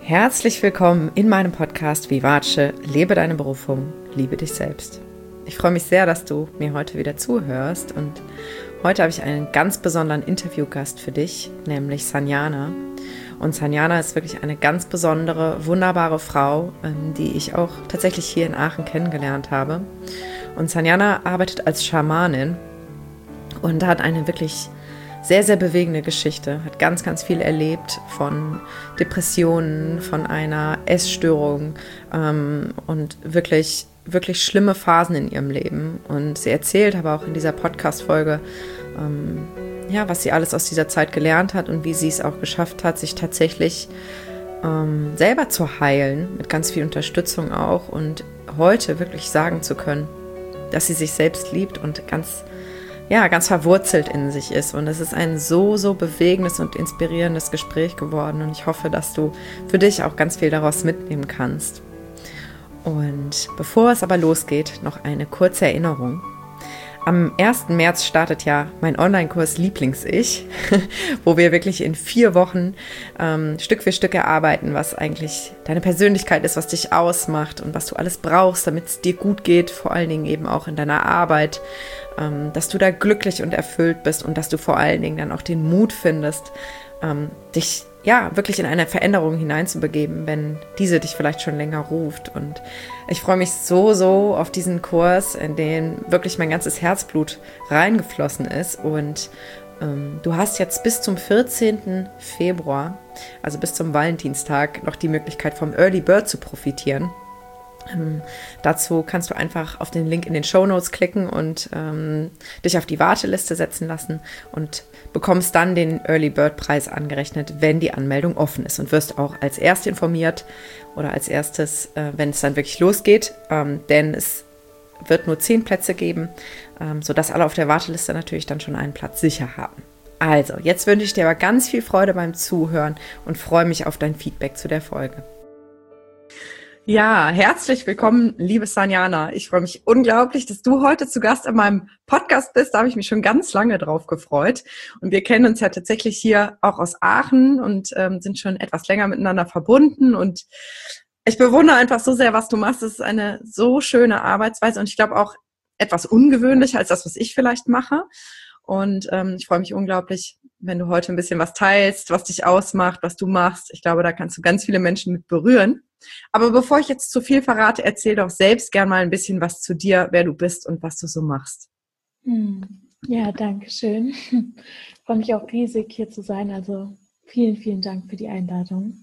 Herzlich willkommen in meinem Podcast Vivace, lebe deine Berufung, liebe dich selbst. Ich freue mich sehr, dass du mir heute wieder zuhörst und heute habe ich einen ganz besonderen Interviewgast für dich, nämlich Sanjana. Und Sanjana ist wirklich eine ganz besondere, wunderbare Frau, die ich auch tatsächlich hier in Aachen kennengelernt habe. Und Sanjana arbeitet als Schamanin und hat eine wirklich sehr, sehr bewegende Geschichte, hat ganz, ganz viel erlebt von Depressionen, von einer Essstörung und wirklich, wirklich schlimme Phasen in ihrem Leben. Und sie erzählt aber auch in dieser Podcast-Folge, was sie alles aus dieser Zeit gelernt hat und wie sie es auch geschafft hat, sich tatsächlich selber zu heilen, mit ganz viel Unterstützung auch und heute wirklich sagen zu können, dass sie sich selbst liebt und ganz verwurzelt in sich ist. Und es ist ein so, so bewegendes und inspirierendes Gespräch geworden. Und ich hoffe, dass du für dich auch ganz viel daraus mitnehmen kannst. Und bevor es aber losgeht, noch eine kurze Erinnerung. Am 1. März startet ja mein Online-Kurs Lieblings-Ich, wo wir wirklich in 4 Wochen Stück für Stück erarbeiten, was eigentlich deine Persönlichkeit ist, was dich ausmacht und was du alles brauchst, damit es dir gut geht, vor allen Dingen eben auch in deiner Arbeit, dass du da glücklich und erfüllt bist und dass du vor allen Dingen dann auch den Mut findest, dich wirklich in eine Veränderung hineinzubegeben, wenn diese dich vielleicht schon länger ruft. Und ich freue mich so, so auf diesen Kurs, in den wirklich mein ganzes Herzblut reingeflossen ist. Und du hast jetzt bis zum 14. Februar, also bis zum Valentinstag, noch die Möglichkeit vom Early Bird zu profitieren. Dazu kannst du einfach auf den Link in den Shownotes klicken und dich auf die Warteliste setzen lassen und bekommst dann den Early Bird Preis angerechnet, wenn die Anmeldung offen ist und wirst auch als Erst informiert oder als erstes, wenn es dann wirklich losgeht, denn es wird nur 10 Plätze geben, sodass alle auf der Warteliste natürlich dann schon einen Platz sicher haben. Also, jetzt wünsche ich dir aber ganz viel Freude beim Zuhören und freue mich auf dein Feedback zu der Folge. Ja, herzlich willkommen, liebe Sanjana. Ich freue mich unglaublich, dass du heute zu Gast in meinem Podcast bist. Da habe ich mich schon ganz lange drauf gefreut. Und wir kennen uns ja tatsächlich hier auch aus Aachen und sind schon etwas länger miteinander verbunden. Und ich bewundere einfach so sehr, was du machst. Es ist eine so schöne Arbeitsweise und ich glaube auch etwas ungewöhnlicher als das, was ich vielleicht mache. Und ich freue mich unglaublich, wenn du heute ein bisschen was teilst, was dich ausmacht, was du machst. Ich glaube, da kannst du ganz viele Menschen mit berühren. Aber bevor ich jetzt zu viel verrate, erzähl doch selbst gern mal ein bisschen was zu dir, wer du bist und was du so machst. Ja, danke schön. Ich freue mich auch riesig, hier zu sein. Also vielen, vielen Dank für die Einladung.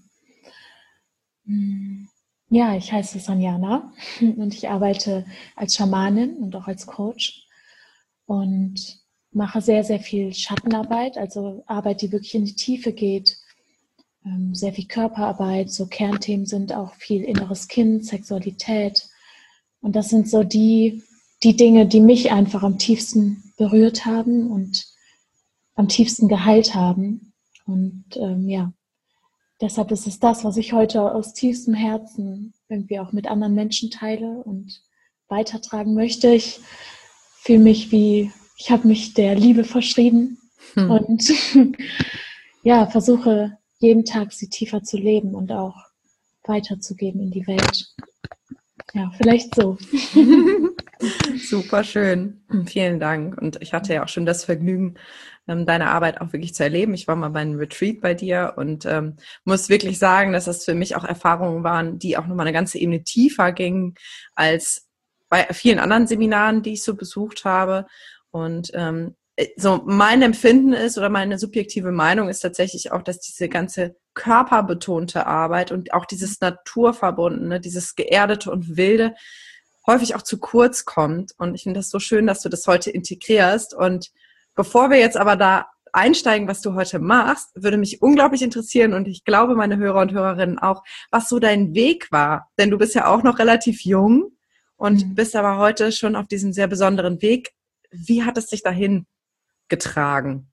Ja, ich heiße Sanjana und ich arbeite als Schamanin und auch als Coach und mache sehr, sehr viel Schattenarbeit, also Arbeit, die wirklich in die Tiefe geht. Sehr viel Körperarbeit, so Kernthemen sind auch viel inneres Kind, Sexualität. Und das sind so die Dinge, die mich einfach am tiefsten berührt haben und am tiefsten geheilt haben. Und deshalb ist es das, was ich heute aus tiefstem Herzen irgendwie auch mit anderen Menschen teile und weitertragen möchte. Ich fühle mich ich habe mich der Liebe verschrieben und versuche jeden Tag sie tiefer zu leben und auch weiterzugeben in die Welt. Ja, vielleicht so. Super schön. Vielen Dank. Und ich hatte ja auch schon das Vergnügen, deine Arbeit auch wirklich zu erleben. Ich war mal bei einem Retreat bei dir und muss wirklich sagen, dass das für mich auch Erfahrungen waren, die auch nochmal eine ganze Ebene tiefer gingen als bei vielen anderen Seminaren, die ich so besucht habe. Und so mein Empfinden ist oder meine subjektive Meinung ist tatsächlich auch, dass diese ganze körperbetonte Arbeit und auch dieses Naturverbundene, dieses Geerdete und Wilde häufig auch zu kurz kommt. Und ich finde das so schön, dass du das heute integrierst. Und bevor wir jetzt aber da einsteigen, was du heute machst, würde mich unglaublich interessieren und ich glaube, meine Hörer und Hörerinnen auch, was so dein Weg war. Denn du bist ja auch noch relativ jung und bist aber heute schon auf diesem sehr besonderen Weg. Wie hat es dich dahin getragen?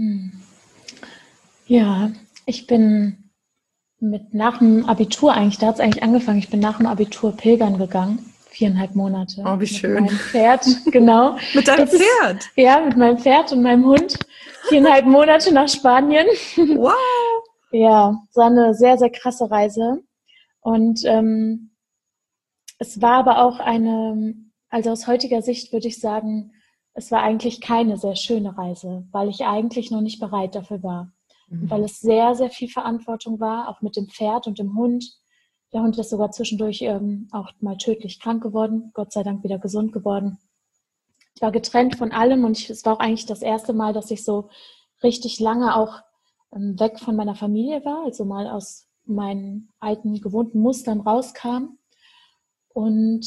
Ja, ich bin nach dem Abitur da hat es eigentlich angefangen, ich bin nach dem Abitur pilgern gegangen, 4,5 Monate. Oh, wie schön. Mit meinem Pferd, genau. Mit deinem Pferd? Ja, mit meinem Pferd und meinem Hund. 4,5 Monate nach Spanien. Wow. Ja, es war eine sehr, sehr krasse Reise. Und es war aber auch also aus heutiger Sicht würde ich sagen, es war eigentlich keine sehr schöne Reise, weil ich eigentlich noch nicht bereit dafür war. Und weil Mhm. es sehr, sehr viel Verantwortung war, auch mit dem Pferd und dem Hund. Der Hund ist sogar zwischendurch auch mal tödlich krank geworden, Gott sei Dank wieder gesund geworden. Ich war getrennt von allem und es war auch eigentlich das erste Mal, dass ich so richtig lange auch weg von meiner Familie war, also mal aus meinen alten gewohnten Mustern rauskam. Und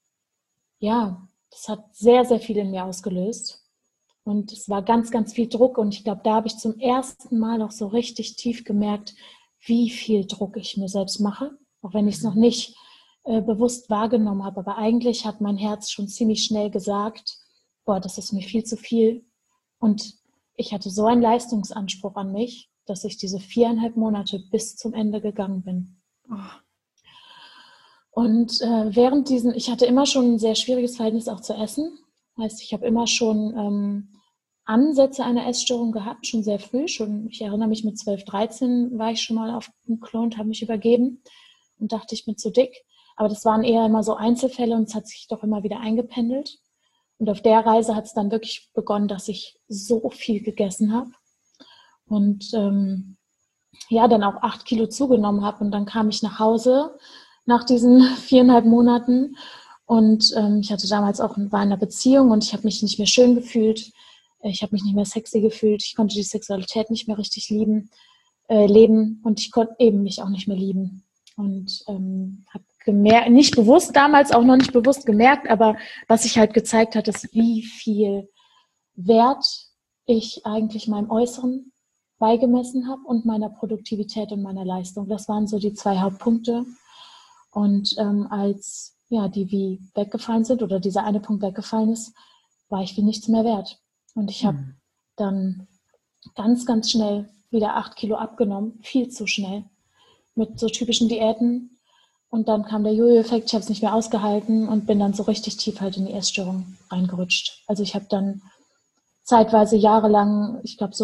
ja, das hat sehr, sehr viel in mir ausgelöst. Und es war ganz, ganz viel Druck. Und ich glaube, da habe ich zum ersten Mal auch so richtig tief gemerkt, wie viel Druck ich mir selbst mache. Auch wenn ich es noch nicht bewusst wahrgenommen habe. Aber eigentlich hat mein Herz schon ziemlich schnell gesagt, boah, das ist mir viel zu viel. Und ich hatte so einen Leistungsanspruch an mich, dass ich diese 4,5 Monate bis zum Ende gegangen bin. Oh. Und ich hatte immer schon ein sehr schwieriges Verhältnis auch zu Essen. Heißt, ich habe immer schon Ansätze einer Essstörung gehabt, schon sehr früh. Ich erinnere mich, mit 12, 13 war ich schon mal auf dem Klo und habe mich übergeben und dachte, ich bin zu dick. Aber das waren eher immer so Einzelfälle und es hat sich doch immer wieder eingependelt. Und auf der Reise hat es dann wirklich begonnen, dass ich so viel gegessen habe und ja, dann auch 8 Kilo zugenommen habe. Und dann kam ich nach Hause nach diesen 4,5 Monaten und ich hatte damals war in einer Beziehung und ich habe mich nicht mehr schön gefühlt. Ich habe mich nicht mehr sexy gefühlt. Ich konnte die Sexualität nicht mehr richtig leben und ich konnte eben mich auch nicht mehr lieben. Und habe gemerkt, nicht bewusst damals, auch noch nicht bewusst gemerkt, aber was sich halt gezeigt hat, ist, wie viel Wert ich eigentlich meinem Äußeren beigemessen habe und meiner Produktivität und meiner Leistung. Das waren so die 2 Hauptpunkte. Und als die wie weggefallen sind oder dieser eine Punkt weggefallen ist, war ich wie nichts mehr wert. Und ich habe Mhm. dann ganz, ganz schnell wieder 8 Kilo abgenommen, viel zu schnell, mit so typischen Diäten. Und dann kam der Jojo-Effekt, ich habe es nicht mehr ausgehalten und bin dann so richtig tief halt in die Essstörung reingerutscht. Also ich habe dann zeitweise jahrelang, ich glaube so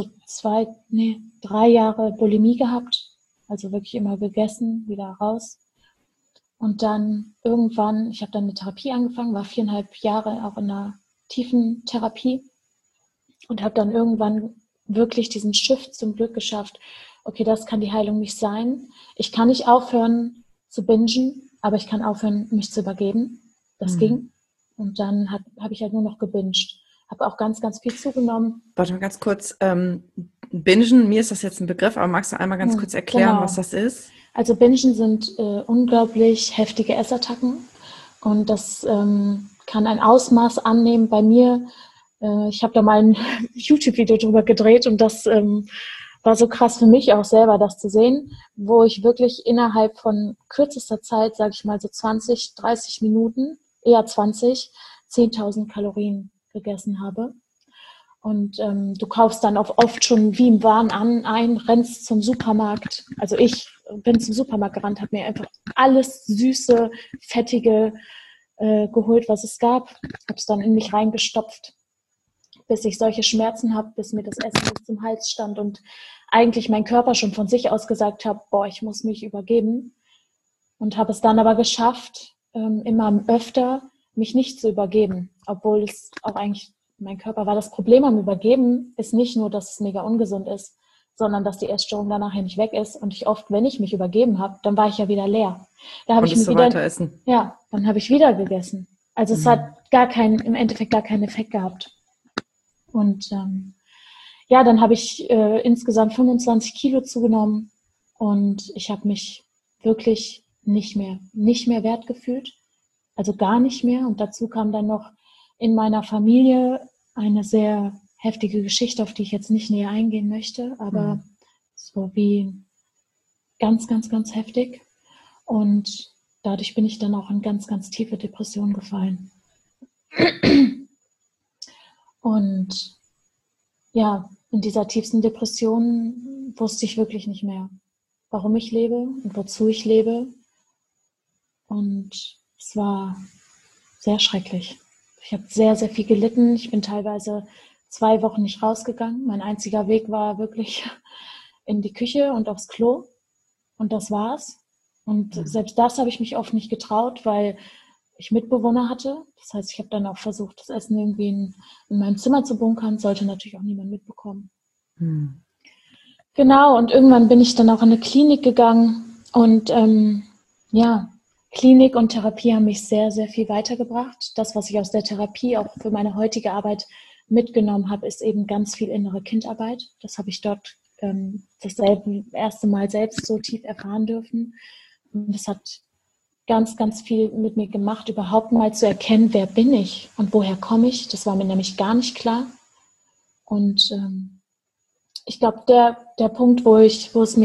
3 Jahre Bulimie gehabt, also wirklich immer gegessen, wieder raus. Und dann irgendwann, ich habe dann eine Therapie angefangen, war 4,5 Jahre auch in einer tiefen Therapie und habe dann irgendwann wirklich diesen Shift zum Glück geschafft. Okay, das kann die Heilung nicht sein. Ich kann nicht aufhören zu bingen, aber ich kann aufhören, mich zu übergeben. Das Mhm. ging. Und dann habe ich halt nur noch gebinged. Habe auch ganz, ganz viel zugenommen. Warte mal ganz kurz. Bingen, mir ist das jetzt ein Begriff, aber magst du einmal ganz kurz erklären, was Genau. das ist? Also Bingen sind unglaublich heftige Essattacken und das kann ein Ausmaß annehmen. Bei mir, ich habe da mal ein YouTube-Video drüber gedreht und das war so krass für mich auch selber, das zu sehen, wo ich wirklich innerhalb von kürzester Zeit, sage ich mal so 20, 30 Minuten, eher 20, 10.000 Kalorien gegessen habe. Und du kaufst dann auch oft schon wie im Wahn rennst zum Supermarkt. Also ich bin zum Supermarkt gerannt, habe mir einfach alles Süße, Fettige geholt, was es gab. Habe es dann in mich reingestopft, bis ich solche Schmerzen habe, bis mir das Essen bis zum Hals stand und eigentlich mein Körper schon von sich aus gesagt hat, boah, ich muss mich übergeben. Und habe es dann aber geschafft, immer öfter mich nicht zu übergeben, obwohl es auch eigentlich mein Körper war. Das Problem am Übergeben ist nicht nur, dass es mega ungesund ist, sondern dass die Essstörung danach ja nicht weg ist. Und ich oft, wenn ich mich übergeben habe, dann war ich ja wieder leer. Da habe ich Konntest mir du wieder, weiter essen? dann habe ich wieder gegessen. Also es hat Mhm. im Endeffekt gar keinen Effekt gehabt. Und dann habe ich insgesamt 25 Kilo zugenommen und ich habe mich wirklich nicht mehr wert gefühlt, also gar nicht mehr. Und dazu kam dann noch in meiner Familie eine sehr heftige Geschichte, auf die ich jetzt nicht näher eingehen möchte, aber Mhm. so wie ganz, ganz, ganz heftig. Und dadurch bin ich dann auch in ganz, ganz tiefe Depressionen gefallen. Und ja, in dieser tiefsten Depression wusste ich wirklich nicht mehr, warum ich lebe und wozu ich lebe. Und es war sehr schrecklich. Ich habe sehr, sehr viel gelitten. Ich bin teilweise 2 Wochen nicht rausgegangen. Mein einziger Weg war wirklich in die Küche und aufs Klo und das war's. Und selbst das habe ich mich oft nicht getraut, weil ich Mitbewohner hatte. Das heißt, ich habe dann auch versucht, das Essen irgendwie in meinem Zimmer zu bunkern. Sollte natürlich auch niemand mitbekommen. Genau, und irgendwann bin ich dann auch in eine Klinik gegangen. Und Klinik und Therapie haben mich sehr, sehr viel weitergebracht. Das, was ich aus der Therapie auch für meine heutige Arbeit mitgenommen habe, ist eben ganz viel innere Kindarbeit. Das habe ich dort das erste Mal selbst so tief erfahren dürfen. Und das hat ganz, ganz viel mit mir gemacht, überhaupt mal zu erkennen, wer bin ich und woher komme ich. Das war mir nämlich gar nicht klar. Und ich glaube, der Punkt, wo es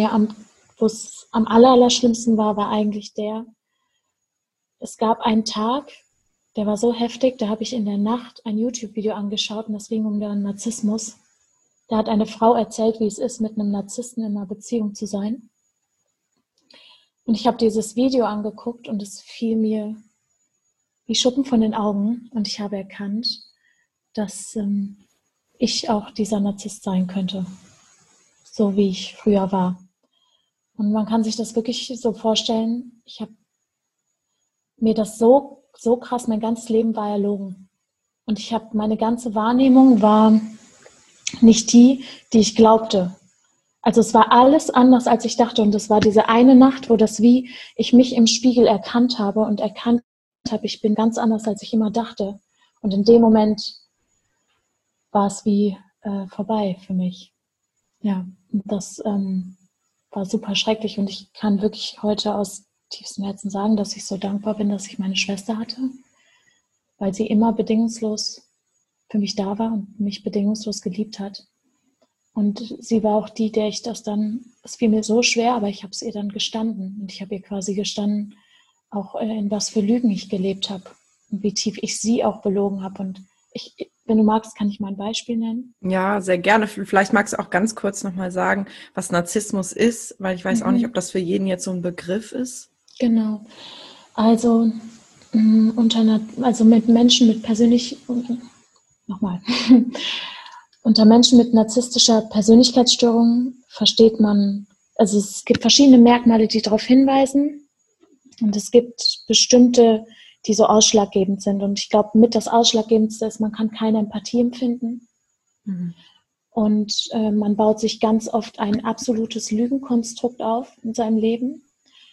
am allerschlimmsten war, war eigentlich es gab einen Tag, der war so heftig, da habe ich in der Nacht ein YouTube-Video angeschaut und das ging um den Narzissmus. Da hat eine Frau erzählt, wie es ist, mit einem Narzissten in einer Beziehung zu sein. Und ich habe dieses Video angeguckt und es fiel mir wie Schuppen von den Augen und ich habe erkannt, dass ich auch dieser Narzisst sein könnte, so wie ich früher war. Und man kann sich das wirklich so vorstellen, ich habe mir das so krass, mein ganzes Leben war erlogen. Und meine ganze Wahrnehmung war nicht die ich glaubte. Also es war alles anders, als ich dachte. Und es war diese eine Nacht, wo ich mich im Spiegel erkannt habe und erkannt habe, ich bin ganz anders, als ich immer dachte. Und in dem Moment war es wie vorbei für mich. Ja, und das war super schrecklich. Und ich kann wirklich heute aus tiefstem Herzen sagen, dass ich so dankbar bin, dass ich meine Schwester hatte, weil sie immer bedingungslos für mich da war und mich bedingungslos geliebt hat. Und sie war auch die, der ich es fiel mir so schwer, aber ich habe es ihr dann gestanden. Und ich habe ihr quasi gestanden, auch in was für Lügen ich gelebt habe und wie tief ich sie auch belogen habe. Und wenn du magst, kann ich mal ein Beispiel nennen. Ja, sehr gerne. Vielleicht magst du auch ganz kurz nochmal sagen, was Narzissmus ist, weil ich weiß auch nicht, ob das für jeden jetzt so ein Begriff ist. Genau. Also mit Menschen mit unter Menschen mit narzisstischer Persönlichkeitsstörung versteht man, also es gibt verschiedene Merkmale, die darauf hinweisen und es gibt bestimmte, die so ausschlaggebend sind und ich glaube, mit das Ausschlaggebendste ist, man kann keine Empathie empfinden und man baut sich ganz oft ein absolutes Lügenkonstrukt auf in seinem Leben.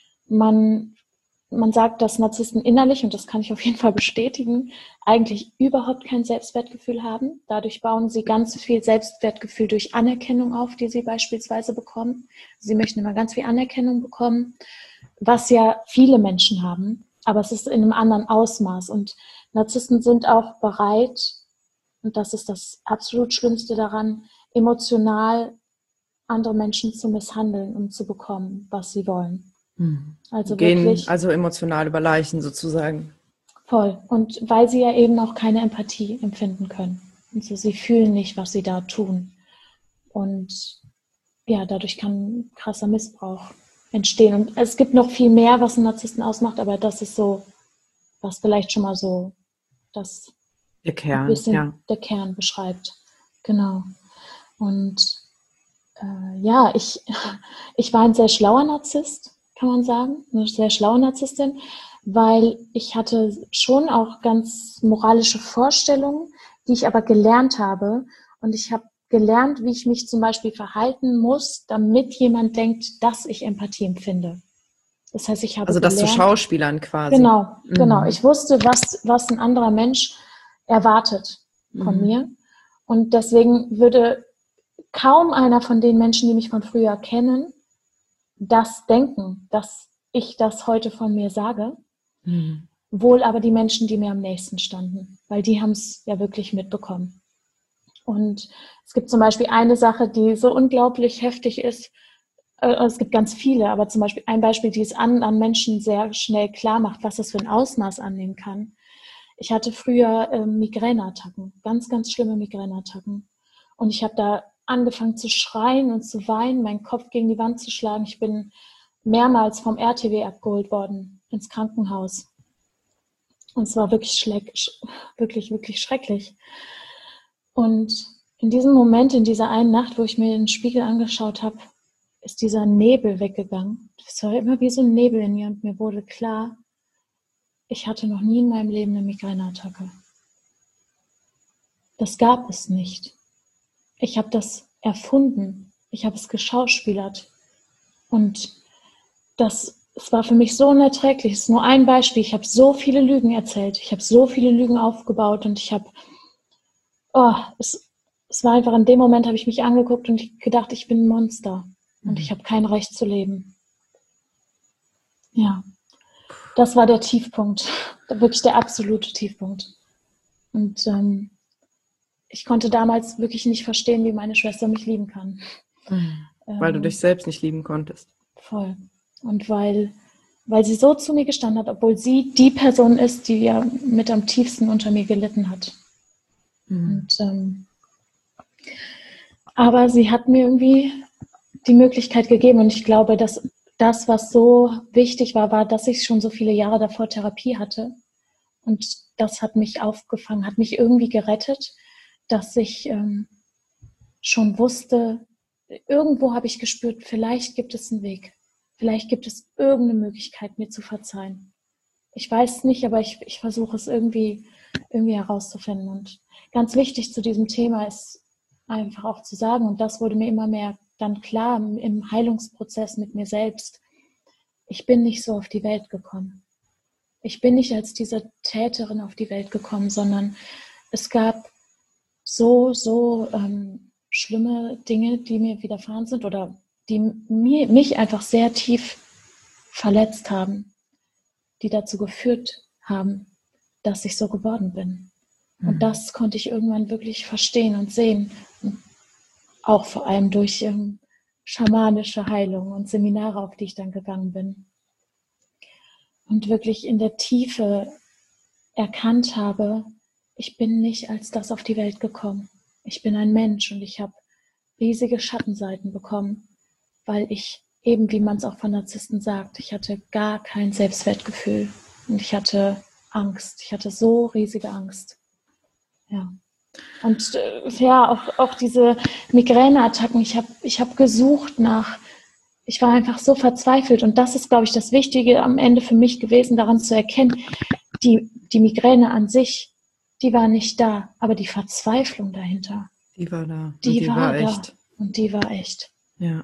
Man sagt, dass Narzissten innerlich, und das kann ich auf jeden Fall bestätigen, eigentlich überhaupt kein Selbstwertgefühl haben. Dadurch bauen sie ganz viel Selbstwertgefühl durch Anerkennung auf, die sie beispielsweise bekommen. Sie möchten immer ganz viel Anerkennung bekommen, was ja viele Menschen haben, aber es ist in einem anderen Ausmaß. Und Narzissten sind auch bereit, und das ist das absolut Schlimmste daran, emotional andere Menschen zu misshandeln, um zu bekommen, was sie wollen. Also Gehen wirklich also emotional über Leichen sozusagen. voll. Und weil sie ja eben auch keine Empathie empfinden können. Also sie fühlen nicht, was sie da tun. Und ja, dadurch kann krasser Missbrauch entstehen. Und es gibt noch viel mehr, was einen Narzissten ausmacht, aber das ist so, was vielleicht schon mal so das Der Kern, ein bisschen ja. der Kern beschreibt. Genau. Und ich war ein sehr schlauer Narzisst, kann man sagen, eine sehr schlaue Narzisstin, weil ich hatte schon auch ganz moralische Vorstellungen, die ich aber gelernt habe. Und ich habe gelernt, wie ich mich zum Beispiel verhalten muss, damit jemand denkt, dass ich Empathie empfinde. Das heißt, ich habe Also das zu Schauspielern quasi. Genau. Ich wusste, was ein anderer Mensch erwartet von mir. Und deswegen würde kaum einer von den Menschen, die mich von früher kennen, das denken, dass ich das heute von mir sage. Wohl aber die Menschen, die mir am nächsten standen, weil die haben es ja wirklich mitbekommen. Und es gibt zum Beispiel eine Sache, die so unglaublich heftig ist. Es gibt ganz viele, aber zum Beispiel ein Beispiel, die es an Menschen sehr schnell klar macht, was das für ein Ausmaß annehmen kann. Ich hatte früher Migräneattacken, ganz, ganz schlimme Migräneattacken. Und ich habe da angefangen zu schreien und zu weinen, meinen Kopf gegen die Wand zu schlagen. Ich bin mehrmals vom RTW abgeholt worden ins Krankenhaus. Und es war wirklich wirklich, wirklich schrecklich. Und in diesem Moment, in dieser einen Nacht, wo ich mir den Spiegel angeschaut habe, ist dieser Nebel weggegangen. Es war immer wie so ein Nebel in mir und mir wurde klar, ich hatte noch nie in meinem Leben eine Migräneattacke. Das gab es nicht. Ich habe das erfunden. Ich habe es geschauspielert. Und es war für mich so unerträglich. Es ist nur ein Beispiel. Ich habe so viele Lügen erzählt. Ich habe so viele Lügen aufgebaut und es war einfach, in dem Moment habe ich mich angeguckt und gedacht, ich bin ein Monster und ich habe kein Recht zu leben. Ja, das war der Tiefpunkt, wirklich der absolute Tiefpunkt. Und ich konnte damals wirklich nicht verstehen, wie meine Schwester mich lieben kann. Weil du dich selbst nicht lieben konntest. Voll. Und weil sie so zu mir gestanden hat, obwohl sie die Person ist, die ja mit am tiefsten unter mir gelitten hat. Und, aber sie hat mir irgendwie die Möglichkeit gegeben und ich glaube, dass das, was so wichtig war, dass ich schon so viele Jahre davor Therapie hatte und das hat mich aufgefangen, hat mich irgendwie gerettet, dass ich schon wusste, irgendwo habe ich gespürt, vielleicht gibt es einen Weg, vielleicht gibt es irgendeine Möglichkeit, mir zu verzeihen. Ich weiß es nicht, aber ich versuche es irgendwie herauszufinden. Und ganz wichtig zu diesem Thema ist einfach auch zu sagen, und das wurde mir immer mehr dann klar im Heilungsprozess mit mir selbst, ich bin nicht so auf die Welt gekommen. Ich bin nicht als diese Täterin auf die Welt gekommen, sondern es gab so schlimme Dinge, die mir widerfahren sind oder die mich einfach sehr tief verletzt haben, die dazu geführt haben, dass ich so geworden bin. Und das konnte ich irgendwann wirklich verstehen und sehen. Und auch vor allem durch schamanische Heilung und Seminare, auf die ich dann gegangen bin. Und wirklich in der Tiefe erkannt habe, ich bin nicht als das auf die Welt gekommen. Ich bin ein Mensch und ich habe riesige Schattenseiten bekommen, weil ich eben, wie man es auch von Narzissten sagt, ich hatte gar kein Selbstwertgefühl und ich hatte Angst. Ich hatte so riesige Angst. Ja. Und auch diese Migräneattacken, ich hab gesucht ich war einfach so verzweifelt und das ist, glaube ich, das Wichtige am Ende für mich gewesen, daran zu erkennen, die Migräne an sich, die war nicht da, aber die Verzweiflung dahinter. Die war da. Die war echt. Und die war echt. Ja.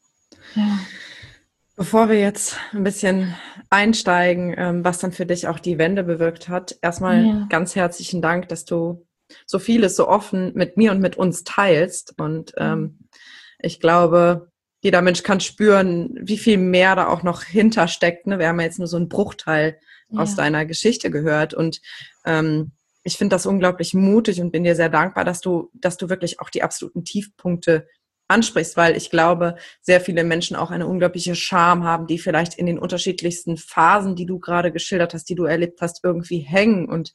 Bevor wir jetzt ein bisschen einsteigen, was dann für dich auch die Wende bewirkt hat, erstmal ganz herzlichen Dank, dass du so vieles so offen mit mir und mit uns teilst. Und ich glaube, jeder Mensch kann spüren, wie viel mehr da auch noch hintersteckt. Ne? Wir haben ja jetzt nur so einen Bruchteil aus deiner Geschichte gehört. Und ich finde das unglaublich mutig und bin dir sehr dankbar, dass du wirklich auch die absoluten Tiefpunkte ansprichst, weil ich glaube, sehr viele Menschen auch eine unglaubliche Scham haben, die vielleicht in den unterschiedlichsten Phasen, die du gerade geschildert hast, die du erlebt hast, irgendwie hängen. Und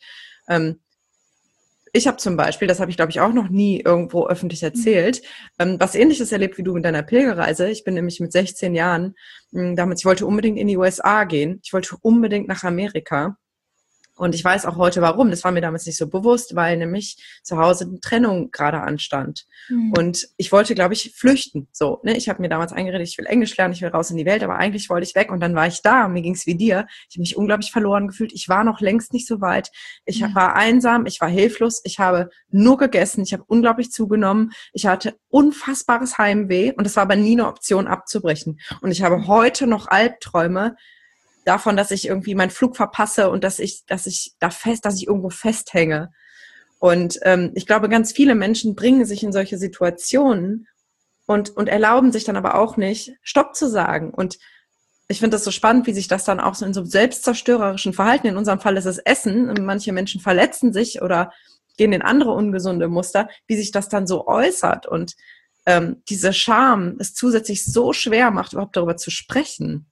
ich habe zum Beispiel, das habe ich glaube ich auch noch nie irgendwo öffentlich erzählt, was Ähnliches erlebt wie du mit deiner Pilgerreise. Ich bin nämlich mit 16 Jahren, ich wollte unbedingt in die USA gehen. Ich wollte unbedingt nach Amerika. Und ich weiß auch heute warum. Das war mir damals nicht so bewusst, weil nämlich zu Hause eine Trennung gerade anstand. Und ich wollte, glaube ich, flüchten. So, ne? Ich habe mir damals eingeredet, ich will Englisch lernen, ich will raus in die Welt, aber eigentlich wollte ich weg. Und dann war ich da und mir ging es wie dir. Ich habe mich unglaublich verloren gefühlt. Ich war noch längst nicht so weit. Ich war einsam, ich war hilflos, ich habe nur gegessen, ich habe unglaublich zugenommen. Ich hatte unfassbares Heimweh und es war aber nie eine Option abzubrechen. Und ich habe heute noch Albträume davon, dass ich irgendwie meinen Flug verpasse und dass ich irgendwo festhänge. Und ich glaube, ganz viele Menschen bringen sich in solche Situationen und erlauben sich dann aber auch nicht, Stopp zu sagen. Und ich finde das so spannend, wie sich das dann auch so in so selbstzerstörerischen Verhalten, in unserem Fall ist es Essen, und manche Menschen verletzen sich oder gehen in andere ungesunde Muster, wie sich das dann so äußert. Und diese Scham es zusätzlich so schwer macht, überhaupt darüber zu sprechen.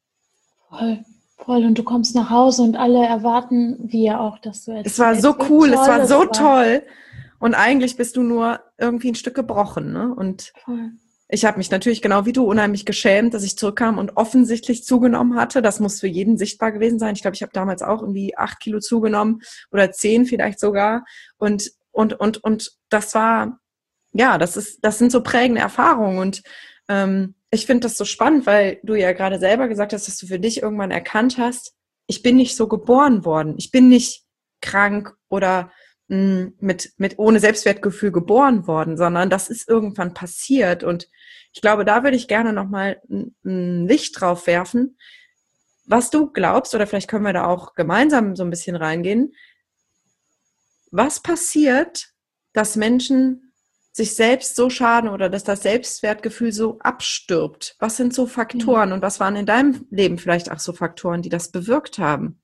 Voll, und du kommst nach Hause und alle erwarten, wie ja auch, dass du es war so cool, es war so toll. Und eigentlich bist du nur irgendwie ein Stück gebrochen. Ne? Und ich habe mich natürlich genau wie du unheimlich geschämt, dass ich zurückkam und offensichtlich zugenommen hatte. Das muss für jeden sichtbar gewesen sein. Ich glaube, ich habe damals auch irgendwie 8 Kilo zugenommen oder 10 vielleicht sogar. Und das war, ja, das sind so prägende Erfahrungen. Und ich finde das so spannend, weil du ja gerade selber gesagt hast, dass du für dich irgendwann erkannt hast, ich bin nicht so geboren worden. Ich bin nicht krank oder mit ohne Selbstwertgefühl geboren worden, sondern das ist irgendwann passiert. Und ich glaube, da würde ich gerne nochmal ein Licht drauf werfen, was du glaubst, oder vielleicht können wir da auch gemeinsam so ein bisschen reingehen. Was passiert, dass Menschen sich selbst so schaden oder dass das Selbstwertgefühl so abstirbt? Was sind so Faktoren und was waren in deinem Leben vielleicht auch so Faktoren, die das bewirkt haben?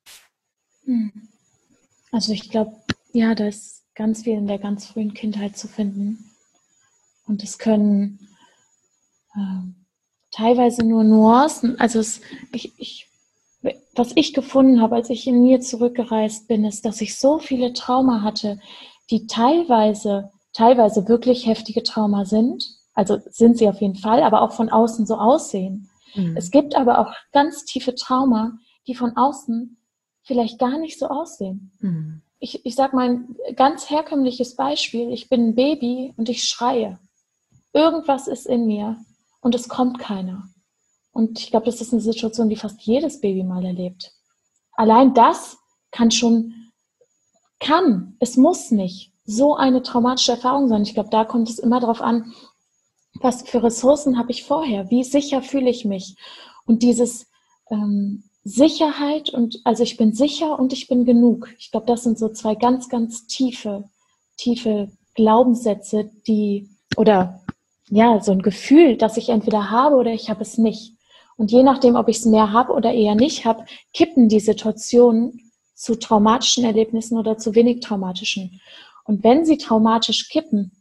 Also ich glaube, ja, da ist ganz viel in der ganz frühen Kindheit zu finden. Und es können teilweise nur Nuancen, also was ich gefunden habe, als ich in mir zurückgereist bin, ist, dass ich so viele Trauma hatte, die teilweise wirklich heftige Trauma sind. Also sind sie auf jeden Fall, aber auch von außen so aussehen. Es gibt aber auch ganz tiefe Trauma, die von außen vielleicht gar nicht so aussehen. Ich sage mal ein ganz herkömmliches Beispiel. Ich bin ein Baby und ich schreie. Irgendwas ist in mir und es kommt keiner. Und ich glaube, das ist eine Situation, die fast jedes Baby mal erlebt. Allein das es muss nicht so eine traumatische Erfahrung sein. Ich glaube, da kommt es immer darauf an, was für Ressourcen habe ich vorher? Wie sicher fühle ich mich? Und dieses Sicherheit also ich bin sicher und ich bin genug. Ich glaube, das sind so zwei ganz, ganz tiefe Glaubenssätze, oder ja, so ein Gefühl, das ich entweder habe oder ich habe es nicht. Und je nachdem, ob ich es mehr habe oder eher nicht habe, kippen die Situationen zu traumatischen Erlebnissen oder zu wenig traumatischen. Und wenn sie traumatisch kippen,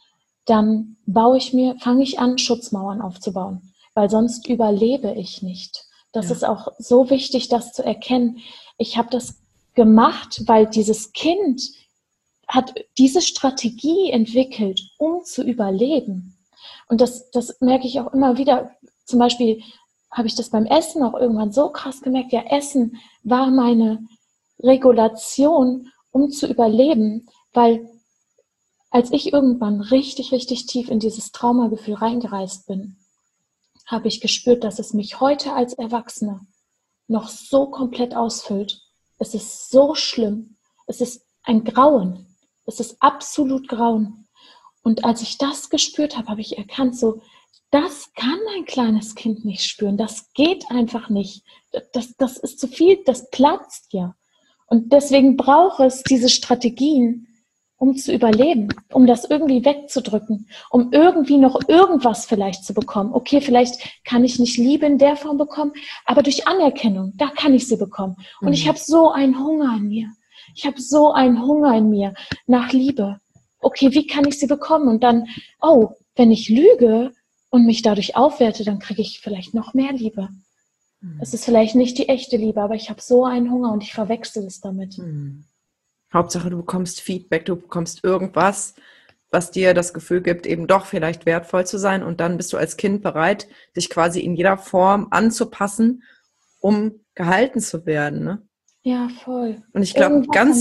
dann fange ich an, Schutzmauern aufzubauen, weil sonst überlebe ich nicht. Das ist auch so wichtig, das zu erkennen. Ich habe das gemacht, weil dieses Kind hat diese Strategie entwickelt, um zu überleben. Und das merke ich auch immer wieder. Zum Beispiel habe ich das beim Essen auch irgendwann so krass gemerkt. Ja, Essen war meine Regulation, um zu überleben, weil als ich irgendwann richtig, richtig tief in dieses Traumagefühl reingereist bin, habe ich gespürt, dass es mich heute als Erwachsene noch so komplett ausfüllt. Es ist so schlimm. Es ist ein Grauen. Es ist absolut Grauen. Und als ich das gespürt habe, habe ich erkannt, so, das kann ein kleines Kind nicht spüren. Das geht einfach nicht. Das ist zu viel, das platzt ja. Und deswegen braucht es diese Strategien, um zu überleben, um das irgendwie wegzudrücken, um irgendwie noch irgendwas vielleicht zu bekommen. Okay, vielleicht kann ich nicht Liebe in der Form bekommen, aber durch Anerkennung, da kann ich sie bekommen. Und ich habe so einen Hunger in mir. Ich habe so einen Hunger in mir nach Liebe. Okay, wie kann ich sie bekommen? Und dann, wenn ich lüge und mich dadurch aufwerte, dann kriege ich vielleicht noch mehr Liebe. Es ist vielleicht nicht die echte Liebe, aber ich habe so einen Hunger und ich verwechsel es damit. Hauptsache, du bekommst Feedback, du bekommst irgendwas, was dir das Gefühl gibt, eben doch vielleicht wertvoll zu sein. Und dann bist du als Kind bereit, dich quasi in jeder Form anzupassen, um gehalten zu werden. Ne? Ja, voll. Und ich glaube, ganz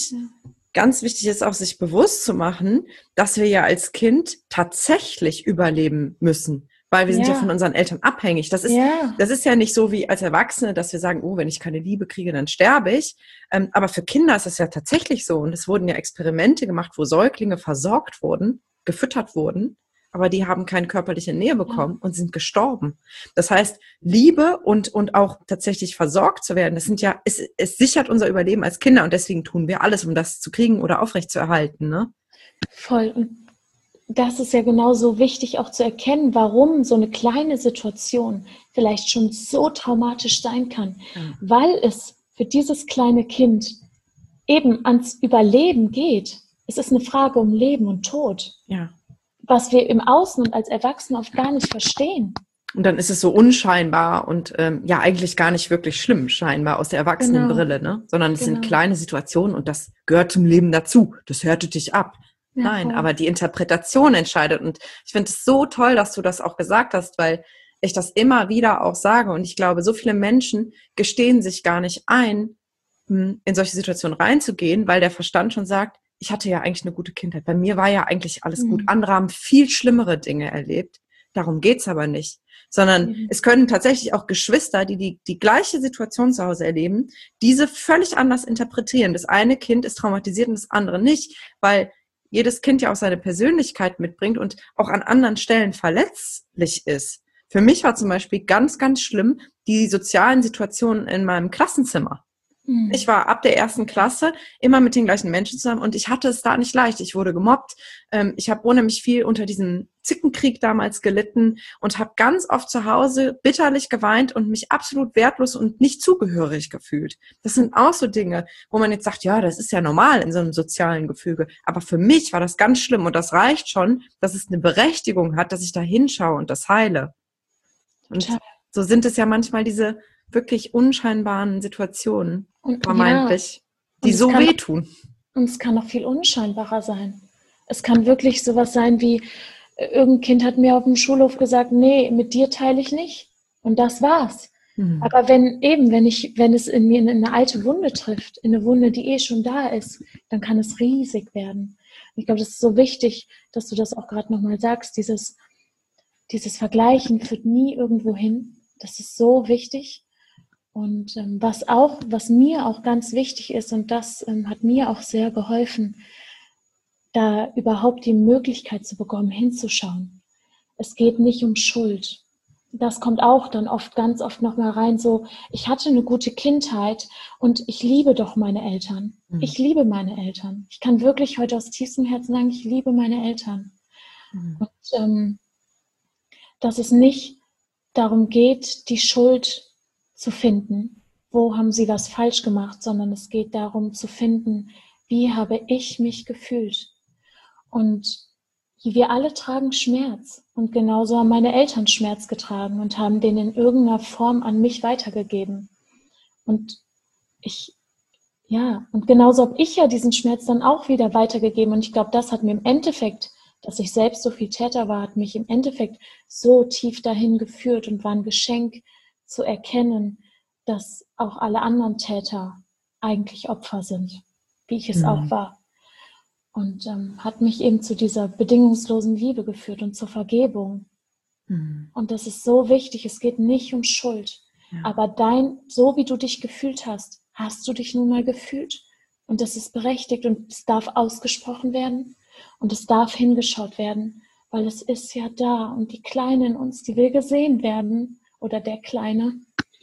wichtig ist auch, sich bewusst zu machen, dass wir ja als Kind tatsächlich überleben müssen. Weil wir sind ja von unseren Eltern abhängig. Das ist ja nicht so wie als Erwachsene, dass wir sagen, wenn ich keine Liebe kriege, dann sterbe ich. Aber für Kinder ist das ja tatsächlich so. Und es wurden ja Experimente gemacht, wo Säuglinge versorgt wurden, gefüttert wurden, aber die haben keine körperliche Nähe bekommen und sind gestorben. Das heißt, Liebe und auch tatsächlich versorgt zu werden, es sichert unser Überleben als Kinder. Und deswegen tun wir alles, um das zu kriegen oder aufrechtzuerhalten. Ne? Voll. Und das ist ja genauso wichtig auch zu erkennen, warum so eine kleine Situation vielleicht schon so traumatisch sein kann, weil es für dieses kleine Kind eben ans Überleben geht. Es ist eine Frage um Leben und Tod, was wir im Außen und als Erwachsene oft gar nicht verstehen. Und dann ist es so unscheinbar und eigentlich gar nicht wirklich schlimm, scheinbar aus der Erwachsenenbrille, ne? Sondern es sind kleine Situationen und das gehört zum Leben dazu. Das härtet dich ab. Ja, nein, voll. Aber die Interpretation entscheidet. Und ich finde es so toll, dass du das auch gesagt hast, weil ich das immer wieder auch sage. Und ich glaube, so viele Menschen gestehen sich gar nicht ein, in solche Situationen reinzugehen, weil der Verstand schon sagt, ich hatte ja eigentlich eine gute Kindheit. Bei mir war ja eigentlich alles gut. Andere haben viel schlimmere Dinge erlebt. Darum geht's aber nicht. Sondern es können tatsächlich auch Geschwister, die gleiche Situation zu Hause erleben, diese völlig anders interpretieren. Das eine Kind ist traumatisiert und das andere nicht, weil jedes Kind ja auch seine Persönlichkeit mitbringt und auch an anderen Stellen verletzlich ist. Für mich war zum Beispiel ganz, ganz schlimm die sozialen Situationen in meinem Klassenzimmer. Ich war ab der 1. Klasse immer mit den gleichen Menschen zusammen und ich hatte es da nicht leicht. Ich wurde gemobbt. Ich habe unheimlich viel unter diesem Zickenkrieg damals gelitten und habe ganz oft zu Hause bitterlich geweint und mich absolut wertlos und nicht zugehörig gefühlt. Das sind auch so Dinge, wo man jetzt sagt, ja, das ist ja normal in so einem sozialen Gefüge. Aber für mich war das ganz schlimm und das reicht schon, dass es eine Berechtigung hat, dass ich da hinschaue und das heile. Und so sind es ja manchmal diese wirklich unscheinbaren Situationen, vermeintlich, die so wehtun. Und es kann noch viel unscheinbarer sein. Es kann wirklich sowas sein wie, irgendein Kind hat mir auf dem Schulhof gesagt, nee, mit dir teile ich nicht. Und das war's. Aber wenn es in mir in eine alte Wunde trifft, in eine Wunde, die schon da ist, dann kann es riesig werden. Ich glaube, das ist so wichtig, dass du das auch gerade nochmal sagst. Dieses Vergleichen führt nie irgendwo hin. Das ist so wichtig. Und was mir auch ganz wichtig ist, und das hat mir auch sehr geholfen, da überhaupt die Möglichkeit zu bekommen, hinzuschauen. Es geht nicht um Schuld. Das kommt auch dann ganz oft nochmal rein, so, ich hatte eine gute Kindheit und ich liebe doch meine Eltern. Ich liebe meine Eltern. Ich kann wirklich heute aus tiefstem Herzen sagen, ich liebe meine Eltern. Und dass es nicht darum geht, die Schuld zu finden, wo haben sie was falsch gemacht, sondern es geht darum zu finden, wie habe ich mich gefühlt. Und wir alle tragen Schmerz und genauso haben meine Eltern Schmerz getragen und haben den in irgendeiner Form an mich weitergegeben. Und genauso habe ich ja diesen Schmerz dann auch wieder weitergegeben und ich glaube, das hat mir im Endeffekt, dass ich selbst so viel Täter war, hat mich im Endeffekt so tief dahin geführt und war ein Geschenk zu erkennen, dass auch alle anderen Täter eigentlich Opfer sind, wie ich es auch war. Und hat mich eben zu dieser bedingungslosen Liebe geführt und zur Vergebung. Und das ist so wichtig, es geht nicht um Schuld. Ja. Aber so wie du dich gefühlt hast, hast du dich nun mal gefühlt. Und das ist berechtigt und es darf ausgesprochen werden und es darf hingeschaut werden, weil es ist ja da und die Kleine in uns, die will gesehen werden oder der Kleine.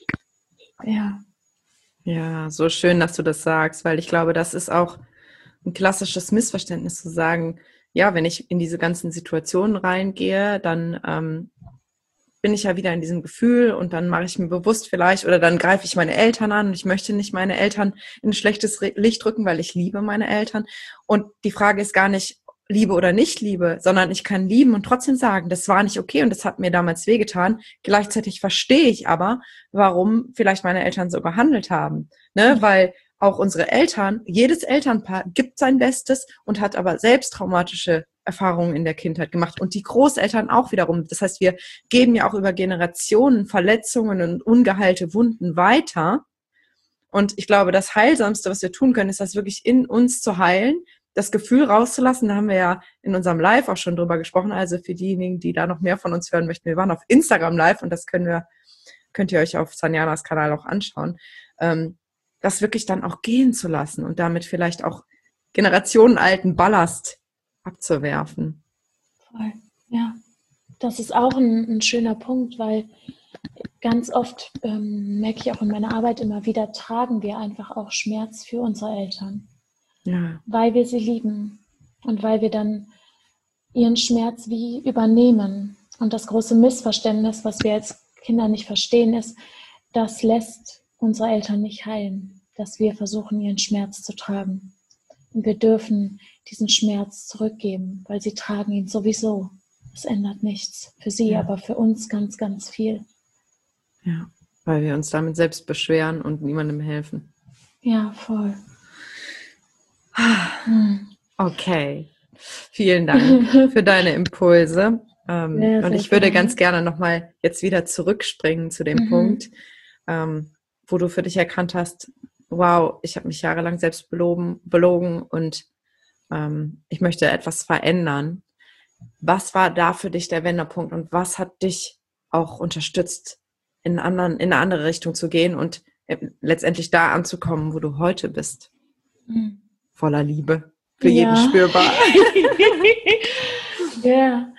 Ja. Ja, so schön, dass du das sagst, weil ich glaube, das ist auch ein klassisches Missverständnis zu sagen, ja, wenn ich in diese ganzen Situationen reingehe, dann bin ich ja wieder in diesem Gefühl und dann mache ich mir bewusst vielleicht oder dann greife ich meine Eltern an und ich möchte nicht meine Eltern in ein schlechtes Licht rücken, weil ich liebe meine Eltern. Und die Frage ist gar nicht Liebe oder nicht Liebe, sondern ich kann lieben und trotzdem sagen, das war nicht okay und das hat mir damals wehgetan. Gleichzeitig verstehe ich aber, warum vielleicht meine Eltern so gehandelt haben, ne? Weil auch unsere Eltern, jedes Elternpaar gibt sein Bestes und hat aber selbst traumatische Erfahrungen in der Kindheit gemacht und die Großeltern auch wiederum. Das heißt, wir geben ja auch über Generationen Verletzungen und ungeheilte Wunden weiter. Und ich glaube, das Heilsamste, was wir tun können, ist das wirklich in uns zu heilen, das Gefühl rauszulassen. Da haben wir ja in unserem Live auch schon drüber gesprochen. Also für diejenigen, die da noch mehr von uns hören möchten, wir waren auf Instagram Live und das könnt ihr euch auf Sanjanas Kanal auch anschauen. Das wirklich dann auch gehen zu lassen und damit vielleicht auch generationenalten Ballast abzuwerfen. Voll, ja. Das ist auch ein schöner Punkt, weil ganz oft merke ich auch in meiner Arbeit immer wieder, tragen wir einfach auch Schmerz für unsere Eltern. Ja. Weil wir sie lieben und weil wir dann ihren Schmerz wie übernehmen. Und das große Missverständnis, was wir als Kinder nicht verstehen, ist, das lässt unsere Eltern nicht heilen, dass wir versuchen, ihren Schmerz zu tragen. Und wir dürfen diesen Schmerz zurückgeben, weil sie tragen ihn sowieso. Es ändert nichts für sie, aber für uns ganz, ganz viel. Ja, weil wir uns damit selbst beschweren und niemandem helfen. Ja, voll. Okay, vielen Dank für deine Impulse. Und ich würde ganz gerne nochmal jetzt wieder zurückspringen zu dem Punkt, wo du für dich erkannt hast, wow, ich habe mich jahrelang selbst belogen und ich möchte etwas verändern. was war da für dich der Wendepunkt und was hat dich auch unterstützt, in eine andere Richtung zu gehen und letztendlich da anzukommen, wo du heute bist? Mhm. Voller Liebe, für jeden spürbar. Ja.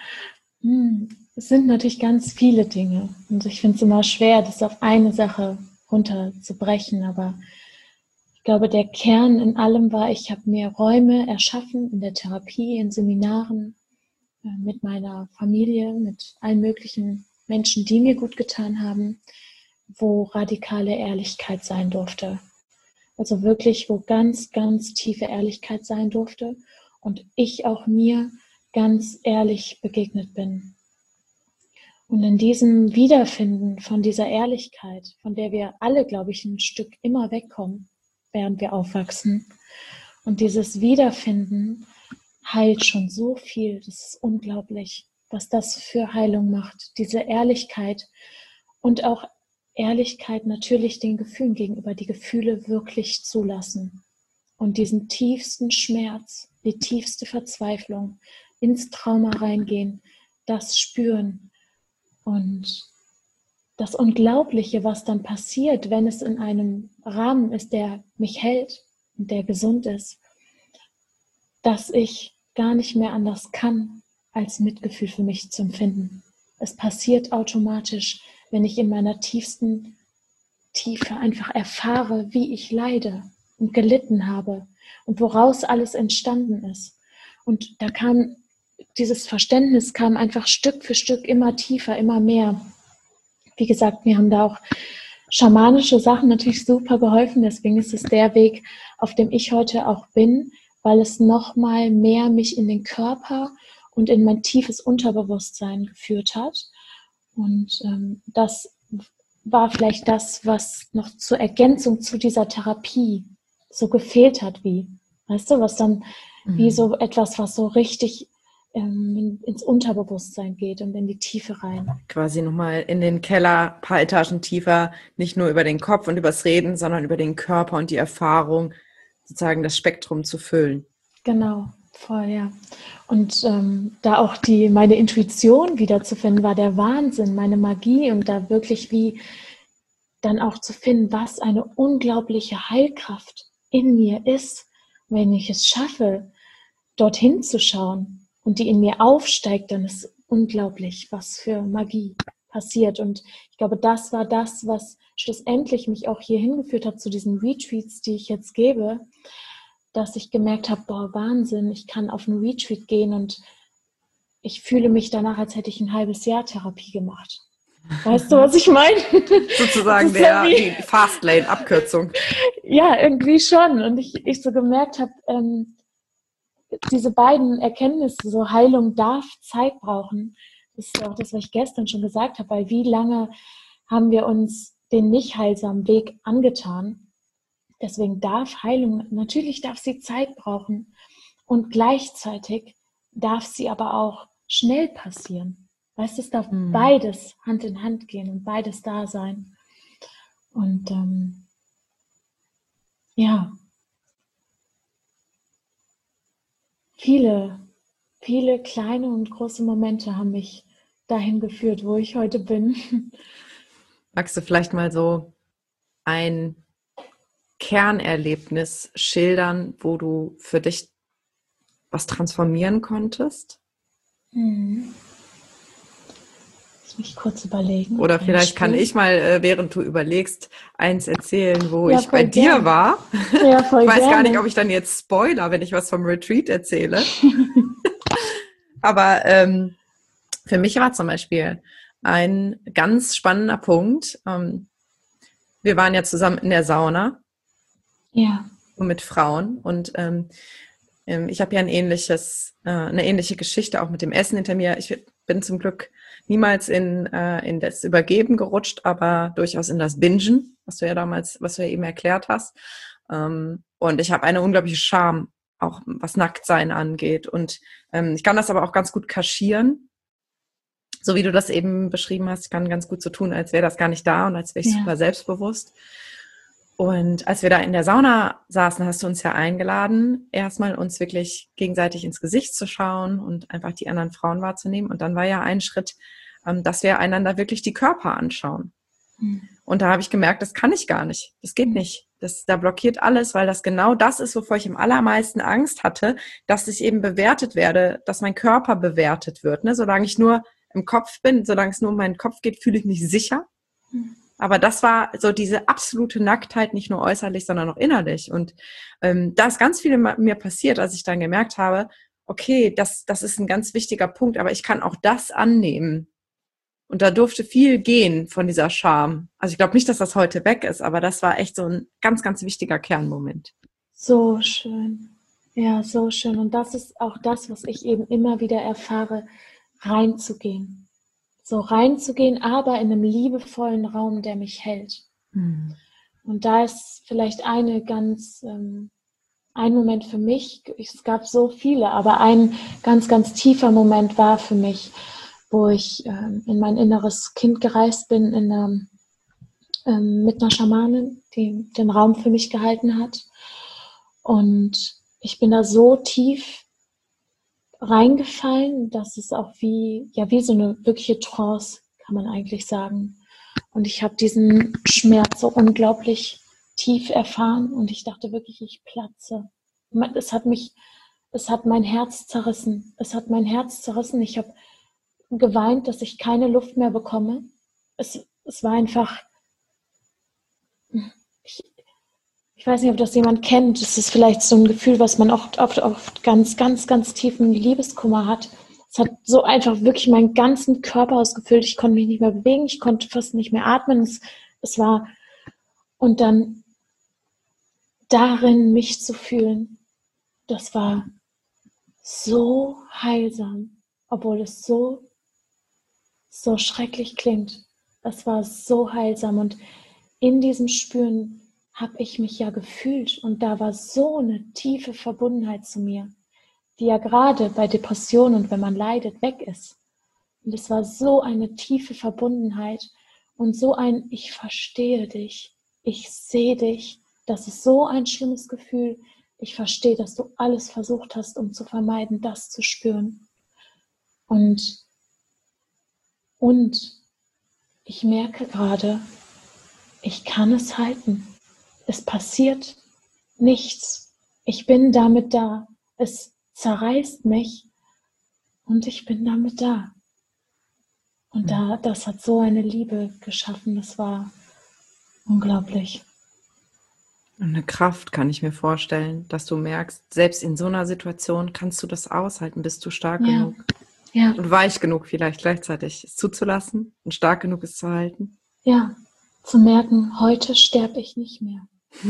Es sind natürlich ganz viele Dinge. Und ich finde es immer schwer, das auf eine Sache runterzubrechen. Aber ich glaube, der Kern in allem war, ich habe mir Räume erschaffen in der Therapie, in Seminaren, mit meiner Familie, mit allen möglichen Menschen, die mir gut getan haben, wo radikale Ehrlichkeit sein durfte. Also wirklich, wo ganz, ganz tiefe Ehrlichkeit sein durfte und ich auch mir ganz ehrlich begegnet bin. Und in diesem Wiederfinden von dieser Ehrlichkeit, von der wir alle, glaube ich, ein Stück immer wegkommen, während wir aufwachsen, und dieses Wiederfinden heilt schon so viel. Das ist unglaublich, was das für Heilung macht. Diese Ehrlichkeit und auch Ehrlichkeit natürlich den Gefühlen gegenüber, die Gefühle wirklich zulassen und diesen tiefsten Schmerz, die tiefste Verzweiflung, ins Trauma reingehen, das spüren und das Unglaubliche, was dann passiert, wenn es in einem Rahmen ist, der mich hält und der gesund ist, dass ich gar nicht mehr anders kann, als Mitgefühl für mich zu empfinden. Es passiert automatisch, wenn ich in meiner tiefsten Tiefe einfach erfahre, wie ich leide und gelitten habe und woraus alles entstanden ist. Und da kam dieses Verständnis kam einfach Stück für Stück immer tiefer, immer mehr. Wie gesagt, mir haben da auch schamanische Sachen natürlich super geholfen. Deswegen ist es der Weg, auf dem ich heute auch bin, weil es nochmal mehr mich in den Körper und in mein tiefes Unterbewusstsein geführt hat. Und das war vielleicht das, was noch zur Ergänzung zu dieser Therapie so gefehlt hat, weißt du, was dann wie so etwas, was so richtig ins Unterbewusstsein geht und in die Tiefe rein. Quasi nochmal in den Keller, ein paar Etagen tiefer, nicht nur über den Kopf und übers Reden, sondern über den Körper und die Erfahrung, sozusagen das Spektrum zu füllen. Genau, voll, ja. Und da auch meine Intuition wiederzufinden, war der Wahnsinn, meine Magie und da wirklich wie dann auch zu finden, was eine unglaubliche Heilkraft in mir ist, wenn ich es schaffe, dorthin zu schauen und die in mir aufsteigt, dann ist unglaublich, was für Magie passiert. Und ich glaube, das war das, was schlussendlich mich auch hier hingeführt hat zu diesen Retreats, die ich jetzt gebe, dass ich gemerkt habe, boah, Wahnsinn, ich kann auf einen Retreat gehen und ich fühle mich danach, als hätte ich ein halbes Jahr Therapie gemacht. Weißt du, was ich meine? Sozusagen die Fastlane-Abkürzung. Ja, irgendwie schon. Und ich so gemerkt habe, diese beiden Erkenntnisse, so Heilung darf Zeit brauchen. Das ist auch das, was ich gestern schon gesagt habe, weil wie lange haben wir uns den nicht heilsamen Weg angetan? Deswegen darf Heilung, natürlich darf sie Zeit brauchen und gleichzeitig darf sie aber auch schnell passieren. Weißt du, es darf beides Hand in Hand gehen und beides da sein. Und ja, viele kleine und große Momente haben mich dahin geführt, wo ich heute bin. Magst du vielleicht mal so ein Kernerlebnis schildern, wo du für dich was transformieren konntest? Lass mich kurz überlegen. Oder vielleicht kann ich mal, während du überlegst, eins erzählen, wo ich bei dir war. Ja, voll ich weiß gerne. gar nicht, ob ich dann jetzt spoiler, wenn ich was vom Retreat erzähle. Aber für mich war zum Beispiel ein ganz spannender Punkt. Wir waren ja zusammen in der Sauna. Ja. Mit Frauen. Und ich habe ja eine ähnliche Geschichte auch mit dem Essen hinter mir. Ich bin zum Glück niemals in das Übergeben gerutscht, aber durchaus in das Bingen, was du ja eben erklärt hast. Und ich habe eine unglaubliche Scham, auch was Nacktsein angeht. Und ich kann das aber auch ganz gut kaschieren. So wie du das eben beschrieben hast, ich kann ganz gut so tun, als wäre das gar nicht da und als wäre ich super selbstbewusst. Und als wir da in der Sauna saßen, hast du uns ja eingeladen, erstmal uns wirklich gegenseitig ins Gesicht zu schauen und einfach die anderen Frauen wahrzunehmen. Und dann war ja ein Schritt, dass wir einander wirklich die Körper anschauen. Und da habe ich gemerkt, das kann ich gar nicht. Das geht nicht. Da blockiert alles, weil das genau das ist, wovor ich am allermeisten Angst hatte, dass ich eben bewertet werde, dass mein Körper bewertet wird. Ne? Solange ich nur im Kopf bin, solange es nur um meinen Kopf geht, fühle ich mich sicher. Aber das war so diese absolute Nacktheit, nicht nur äußerlich, sondern auch innerlich. Und da ist ganz viel in mir passiert, als ich dann gemerkt habe, okay, das ist ein ganz wichtiger Punkt, aber ich kann auch das annehmen. Und da durfte viel gehen von dieser Scham. Also ich glaube nicht, dass das heute weg ist, aber das war echt so ein ganz, ganz wichtiger Kernmoment. So schön. Ja, so schön. Und das ist auch das, was ich eben immer wieder erfahre, reinzugehen. So reinzugehen, aber in einem liebevollen Raum, der mich hält. Und da ist vielleicht ein Moment für mich, es gab so viele, aber ein ganz, ganz tiefer Moment war für mich, wo ich in mein inneres Kind gereist bin, mit einer Schamanin, die den Raum für mich gehalten hat. Und ich bin da so tief reingefallen, dass es auch wie so eine wirkliche Trance, kann man eigentlich sagen. Und ich habe diesen Schmerz so unglaublich tief erfahren und ich dachte wirklich, ich platze. Es hat mein Herz zerrissen. Es hat mein Herz zerrissen. Ich habe geweint, dass ich keine Luft mehr bekomme. Es war einfach, ich weiß nicht, ob das jemand kennt. Es ist vielleicht so ein Gefühl, was man oft ganz, ganz, ganz tiefen Liebeskummer hat. Es hat so einfach wirklich meinen ganzen Körper ausgefüllt. Ich konnte mich nicht mehr bewegen. Ich konnte fast nicht mehr atmen. Es war, und dann darin mich zu fühlen, das war so heilsam, obwohl es so schrecklich klingt. Es war so heilsam und in diesem Spüren habe ich mich ja gefühlt und da war so eine tiefe Verbundenheit zu mir, die ja gerade bei Depressionen und wenn man leidet, weg ist. Und es war so eine tiefe Verbundenheit und so ein ich verstehe dich, ich sehe dich. Das ist so ein schlimmes Gefühl. Ich verstehe, dass du alles versucht hast, um zu vermeiden, das zu spüren. Und ich merke gerade, ich kann es halten. Es passiert nichts. Ich bin damit da. Es zerreißt mich und ich bin damit da. Und das hat so eine Liebe geschaffen. Das war unglaublich. Und eine Kraft kann ich mir vorstellen, dass du merkst, selbst in so einer Situation kannst du das aushalten, bist du stark genug. Ja. Und weich genug vielleicht gleichzeitig, es zuzulassen und stark genug es zu halten. Ja, zu merken, heute sterbe ich nicht mehr.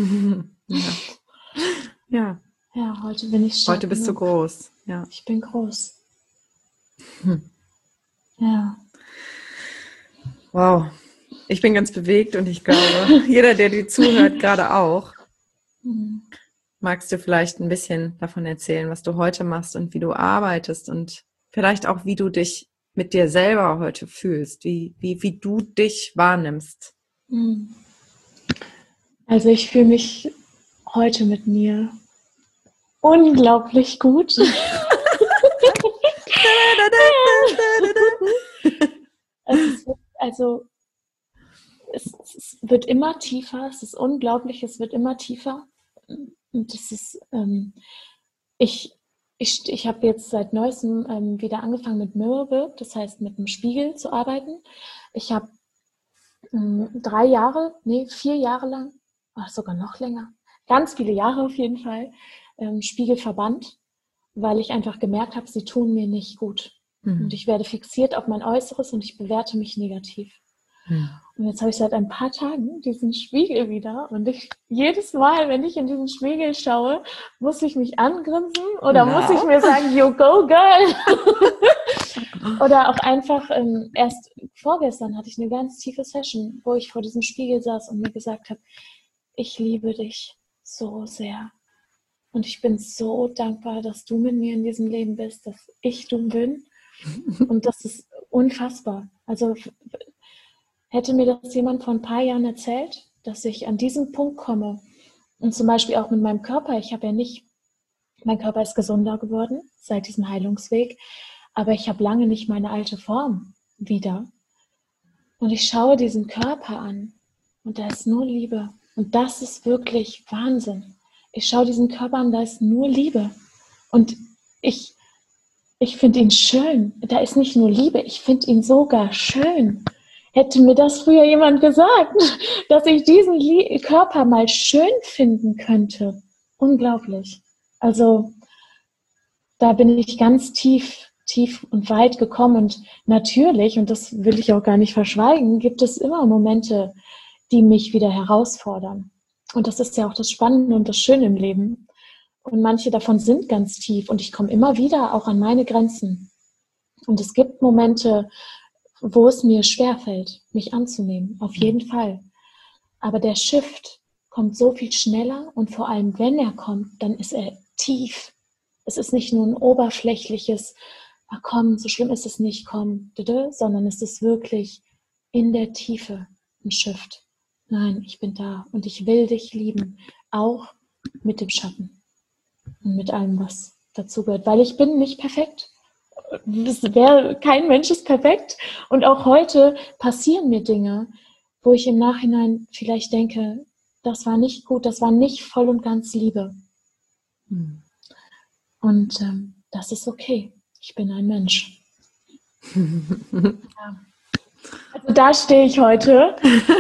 Ja. Ja, heute bin ich stark. Heute bist genug. du groß. Ja. Ich bin groß. Ja. Wow. Ich bin ganz bewegt und ich glaube, jeder, der dir zuhört, gerade auch. Magst du vielleicht ein bisschen davon erzählen, was du heute machst und wie du arbeitest und vielleicht auch, wie du dich mit dir selber heute fühlst, wie du dich wahrnimmst? Also ich fühle mich heute mit mir unglaublich gut. Es wird immer tiefer, es ist unglaublich, es wird immer tiefer. Und das ist, ich habe jetzt seit Neuestem wieder angefangen mit Mirrorwork, das heißt mit einem Spiegel zu arbeiten. Ich habe 4 Jahre lang, sogar noch länger, ganz viele Jahre auf jeden Fall, Spiegel verbannt, weil ich einfach gemerkt habe, sie tun mir nicht gut. Und ich werde fixiert auf mein Äußeres und ich bewerte mich negativ. Und jetzt habe ich seit ein paar Tagen diesen Spiegel wieder und jedes Mal, wenn ich in diesen Spiegel schaue, muss ich mich angrinsen oder muss ich mir sagen, you go girl. Oder auch einfach, erst vorgestern hatte ich eine ganz tiefe Session, wo ich vor diesem Spiegel saß und mir gesagt habe, ich liebe dich so sehr. Und ich bin so dankbar, dass du mit mir in diesem Leben bist, dass ich du bin. Und das ist unfassbar. Also hätte mir das jemand vor ein paar Jahren erzählt, dass ich an diesen Punkt komme. Und zum Beispiel auch mit meinem Körper. Mein Körper ist gesunder geworden seit diesem Heilungsweg, aber ich habe lange nicht meine alte Form wieder. Und ich schaue diesen Körper an und da ist nur Liebe. Und das ist wirklich Wahnsinn. Ich schaue diesen Körper an, da ist nur Liebe. Und ich finde ihn schön. Da ist nicht nur Liebe, ich finde ihn sogar schön. Hätte mir das früher jemand gesagt, dass ich diesen Körper mal schön finden könnte. Unglaublich. Also da bin ich ganz tief und weit gekommen. Und natürlich, und das will ich auch gar nicht verschweigen, gibt es immer Momente, die mich wieder herausfordern. Und das ist ja auch das Spannende und das Schöne im Leben. Und manche davon sind ganz tief und ich komme immer wieder auch an meine Grenzen. Und es gibt Momente, wo es mir schwerfällt, mich anzunehmen, auf jeden Fall. Aber der Shift kommt so viel schneller und vor allem, wenn er kommt, dann ist er tief. Es ist nicht nur ein oberflächliches, komm, so schlimm ist es nicht, komm, sondern es ist wirklich in der Tiefe ein Shift. Nein, ich bin da und ich will dich lieben, auch mit dem Schatten und mit allem, was dazugehört, weil ich bin nicht perfekt. Kein Mensch ist perfekt und auch heute passieren mir Dinge, wo ich im Nachhinein vielleicht denke, das war nicht gut, das war nicht voll und ganz Liebe. Und das ist okay. Ich bin ein Mensch. Ja. Also da stehe ich heute.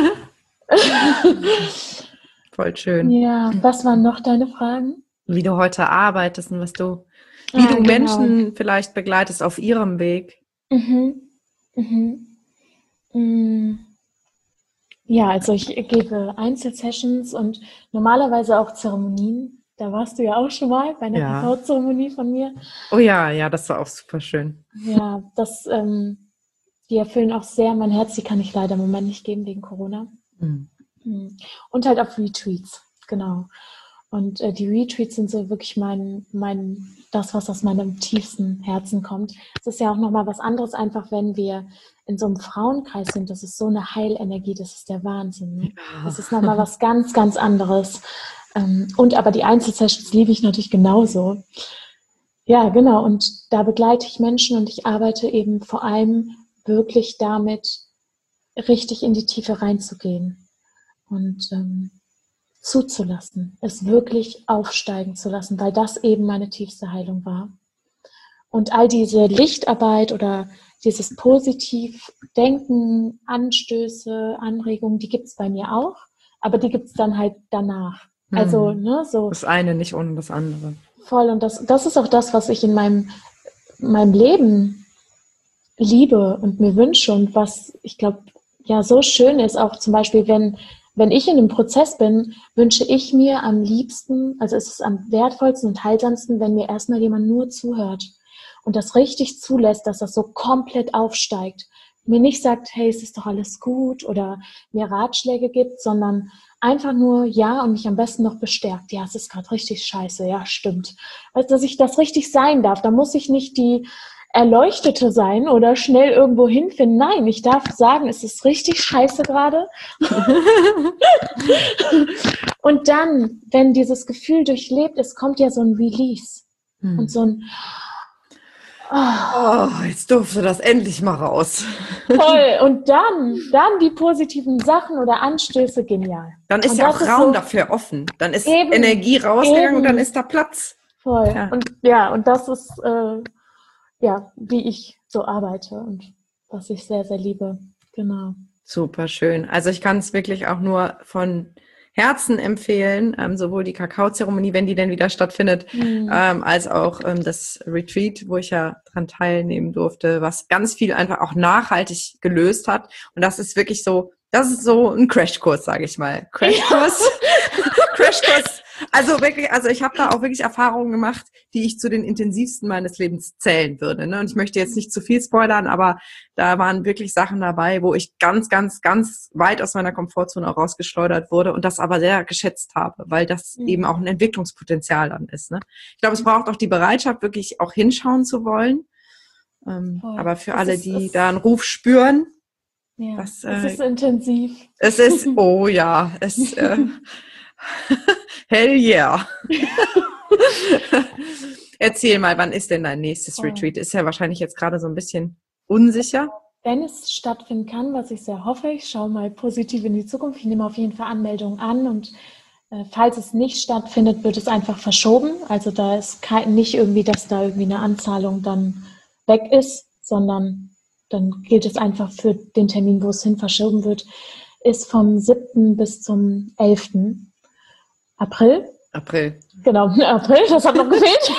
Voll schön. Ja, was waren noch deine Fragen? Wie du heute arbeitest und wie du Menschen vielleicht begleitest auf ihrem Weg. Ja, also ich gebe Einzelsessions und normalerweise auch Zeremonien. Da warst du ja auch schon mal bei einer Kakao-Zeremonie von mir. Oh ja, das war auch super schön. Ja, die erfüllen auch sehr mein Herz. Die kann ich leider im Moment nicht geben wegen Corona. Und halt auf Retreats, genau. Und die Retreats sind so wirklich das, was aus meinem tiefsten Herzen kommt. Es ist ja auch nochmal was anderes, einfach wenn wir in so einem Frauenkreis sind. Das ist so eine Heilenergie, das ist der Wahnsinn. Ne? Ja. Das ist nochmal was ganz, ganz anderes. Aber die Einzelsessions liebe ich natürlich genauso. Ja, genau. Und da begleite ich Menschen und ich arbeite eben vor allem wirklich damit, richtig in die Tiefe reinzugehen und zuzulassen, es wirklich aufsteigen zu lassen, weil das eben meine tiefste Heilung war. Und all diese Lichtarbeit oder dieses Positivdenken, Anstöße, Anregungen, die gibt es bei mir auch, aber die gibt es dann halt danach. Also, so. Das eine nicht ohne das andere. Voll, und das ist auch das, was ich in meinem Leben liebe und mir wünsche und was ich glaube, ja, so schön ist, auch zum Beispiel, wenn ich in einem Prozess bin, wünsche ich mir am liebsten, also es ist am wertvollsten und heilsamsten, wenn mir erstmal jemand nur zuhört und das richtig zulässt, dass das so komplett aufsteigt. Mir nicht sagt, hey, es ist doch alles gut oder mir Ratschläge gibt, sondern einfach nur ja und mich am besten noch bestärkt. Ja, es ist gerade richtig scheiße, ja, stimmt. Also, dass ich das richtig sein darf, da muss ich nicht die Erleuchtete sein oder schnell irgendwo hinfinden. Nein, ich darf sagen, es ist richtig scheiße gerade. Und dann, wenn dieses Gefühl durchlebt ist, kommt ja so ein Release. Und so ein jetzt durfte das endlich mal raus. Toll. Und dann die positiven Sachen oder Anstöße, genial. Dann ist ja auch Raum dafür offen. Dann ist Energie rausgegangen und dann ist da Platz. Voll. Und das ist wie ich so arbeite und was ich sehr, sehr liebe. Genau. Super schön. Also ich kann es wirklich auch nur von Herzen empfehlen, sowohl die Kakaozeremonie, wenn die denn wieder stattfindet, als auch das Retreat, wo ich ja dran teilnehmen durfte, was ganz viel einfach auch nachhaltig gelöst hat. Und das ist wirklich so, das ist so ein Crashkurs, sage ich mal. Crashkurs. Also wirklich, ich habe da auch wirklich Erfahrungen gemacht, die ich zu den intensivsten meines Lebens zählen würde. Ne? Und ich möchte jetzt nicht zu viel spoilern, aber da waren wirklich Sachen dabei, wo ich ganz, ganz, ganz weit aus meiner Komfortzone auch rausgeschleudert wurde und das aber sehr geschätzt habe, weil das eben auch ein Entwicklungspotenzial dann ist. Ne? Ich glaube, es braucht auch die Bereitschaft, wirklich auch hinschauen zu wollen. Aber für alle, die da einen Ruf spüren, Ja, es ist intensiv. Es ist, oh ja, hell yeah. Erzähl mal, wann ist denn dein nächstes Retreat? Ist ja wahrscheinlich jetzt gerade so ein bisschen unsicher. Wenn es stattfinden kann, was ich sehr hoffe, ich schaue mal positiv in die Zukunft. Ich nehme auf jeden Fall Anmeldungen an und falls es nicht stattfindet, wird es einfach verschoben. Also da ist nicht irgendwie, dass da irgendwie eine Anzahlung dann weg ist, sondern dann gilt es einfach für den Termin, wo es hin verschoben wird, ist vom 7. bis zum 11. April. Genau, April, das hat noch gefehlt.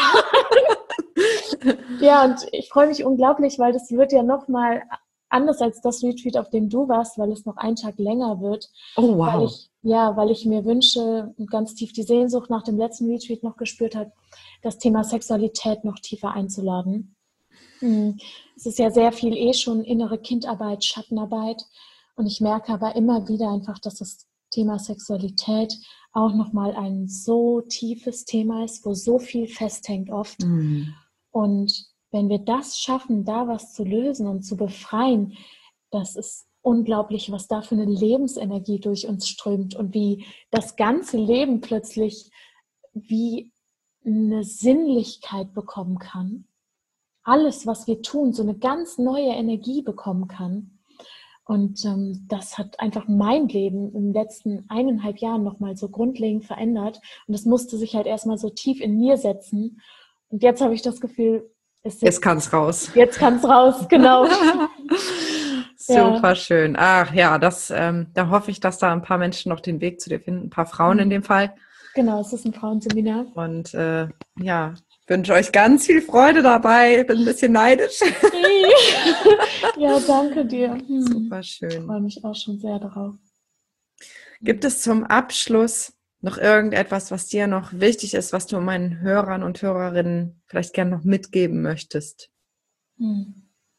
Ja, und ich freue mich unglaublich, weil das wird ja nochmal anders als das Retreat, auf dem du warst, weil es noch einen Tag länger wird. Oh, wow. Weil ich mir wünsche und ganz tief die Sehnsucht nach dem letzten Retreat noch gespürt habe, das Thema Sexualität noch tiefer einzuladen. Es ist ja sehr viel schon innere Kindarbeit, Schattenarbeit. Und ich merke aber immer wieder einfach, dass das Thema Sexualität auch nochmal ein so tiefes Thema ist, wo so viel festhängt oft. Und wenn wir das schaffen, da was zu lösen und zu befreien, das ist unglaublich, was da für eine Lebensenergie durch uns strömt und wie das ganze Leben plötzlich wie eine Sinnlichkeit bekommen kann. Alles, was wir tun, so eine ganz neue Energie bekommen kann. Und das hat einfach mein Leben im letzten 1,5 Jahren nochmal so grundlegend verändert. Und es musste sich halt erstmal so tief in mir setzen. Und jetzt habe ich das Gefühl, jetzt kann es raus. Jetzt kann es raus, genau. Super schön. Ach ja, da hoffe ich, dass da ein paar Menschen noch den Weg zu dir finden. Ein paar Frauen in dem Fall. Genau, es ist ein Frauenseminar. Und ich wünsche euch ganz viel Freude dabei. Ich bin ein bisschen neidisch. Ja, danke dir. Super schön. Ich freue mich auch schon sehr darauf. Gibt es zum Abschluss noch irgendetwas, was dir noch wichtig ist, was du meinen Hörern und Hörerinnen vielleicht gerne noch mitgeben möchtest? Wir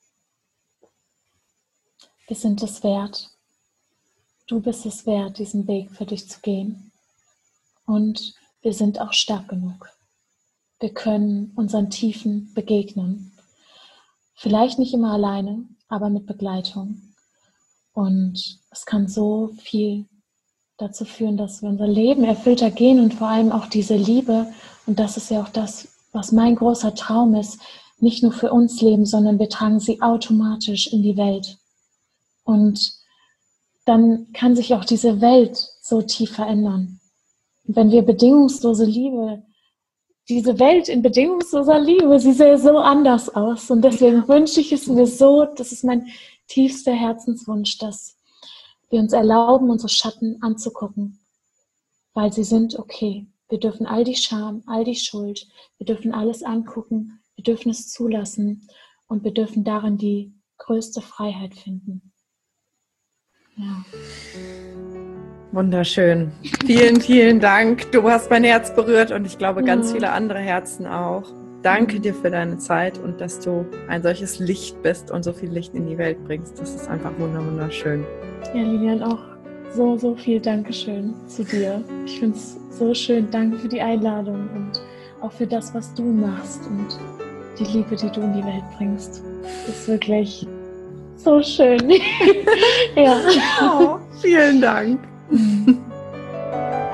sind es wert. Du bist es wert, diesen Weg für dich zu gehen. Und wir sind auch stark genug. Wir können unseren Tiefen begegnen. Vielleicht nicht immer alleine, aber mit Begleitung. Und es kann so viel dazu führen, dass wir unser Leben erfüllter gehen und vor allem auch diese Liebe. Und das ist ja auch das, was mein großer Traum ist. Nicht nur für uns leben, sondern wir tragen sie automatisch in die Welt. Und dann kann sich auch diese Welt so tief verändern. Und wenn wir bedingungslose Liebe, diese Welt in bedingungsloser Liebe, sie sähe so anders aus. Und deswegen wünsche ich es mir so, das ist mein tiefster Herzenswunsch, dass wir uns erlauben, unsere Schatten anzugucken, weil sie sind okay. Wir dürfen all die Scham, all die Schuld, wir dürfen alles angucken, wir dürfen es zulassen und wir dürfen darin die größte Freiheit finden. Ja. Wunderschön. Vielen, vielen Dank. Du hast mein Herz berührt und ich glaube ganz viele andere Herzen auch. Danke dir für deine Zeit und dass du ein solches Licht bist und so viel Licht in die Welt bringst. Das ist einfach wunderschön. Ja, Lilian, auch so viel Dankeschön zu dir. Ich finde es so schön. Danke für die Einladung und auch für das, was du machst und die Liebe, die du in die Welt bringst. Das ist wirklich so schön. Ja. Oh, vielen Dank.